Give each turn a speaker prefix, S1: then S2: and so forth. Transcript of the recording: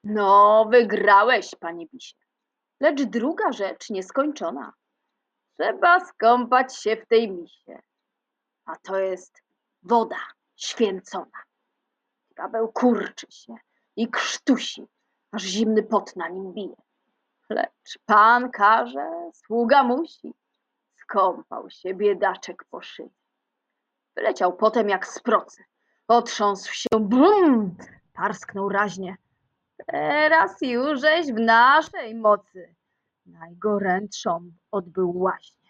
S1: No, wygrałeś, panie Bisie. Lecz druga rzecz nieskończona. Trzeba skąpać się w tej misie. A to jest woda święcona. Paweł kurczy się i krztusi, aż zimny pot na nim bije. Lecz pan każe, sługa musi. Skąpał się biedaczek po szyi. Wyleciał potem jak z procy. Otrząsł się, bum! Parsknął raźnie. Teraz jużeś w naszej mocy najgorętszą odbył łaźnię.